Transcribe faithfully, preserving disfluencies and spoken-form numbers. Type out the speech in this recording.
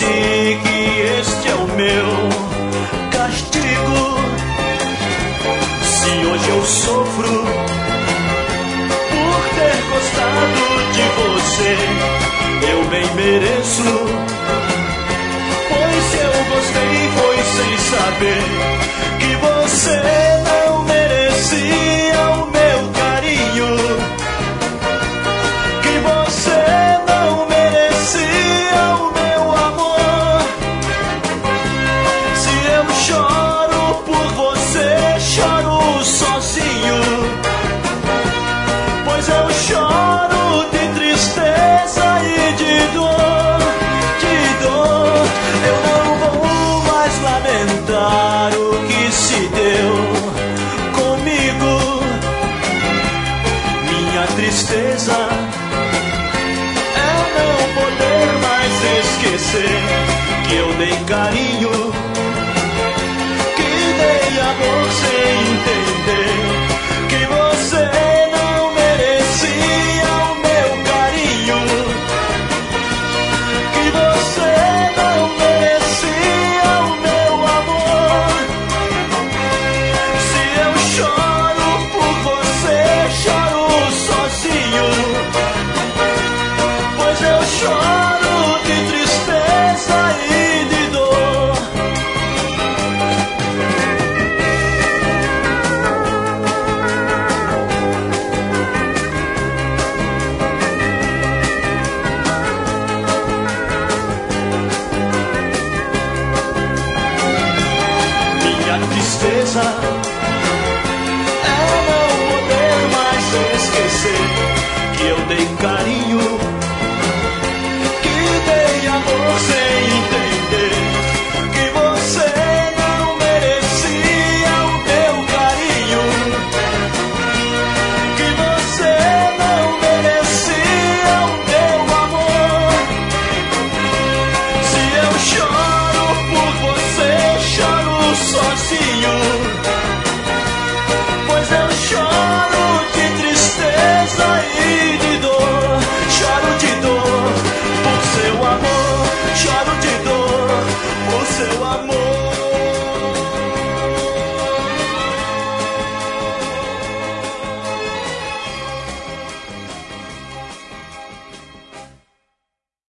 disse que este é o meu castigo. Se hoje eu sofro por ter gostado de você, eu bem mereço, pois eu gostei foi sem saber que você não merecia o meu carinho, que você não merecia o meu amor. Se eu choro por você, choro sozinho, pois eu choro de tristeza e de dor, de dor. Eu não vou mais lamentar o que se deu comigo. Minha tristeza é não poder mais esquecer que eu dei carinho, que dei amor sem entender que você não merecia o meu carinho, que você não merecia o meu amor. Se eu choro por você, choro sozinho, pois eu choro de tristeza e de dor. Minha tristeza